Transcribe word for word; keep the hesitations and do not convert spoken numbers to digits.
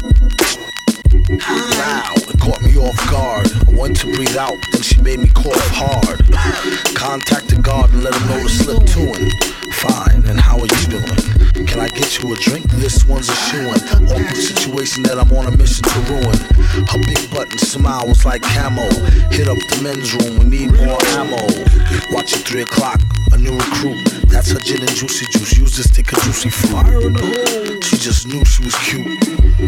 Wow, it caught me off guard. I went to breathe out, then she made me cough hard. Contacted God and let him know to slip to him. Fine, and how are you doing? Can I get you a drink? This one's a shoo-in. Awkward situation that I'm on a mission to ruin. Her big button smile was like camo. Hit up the men's room, we need more ammo. Watch at three o'clock, a new recruit. That's her gin and juicy juice. Use this, take a juicy fruit. She just knew she was cute.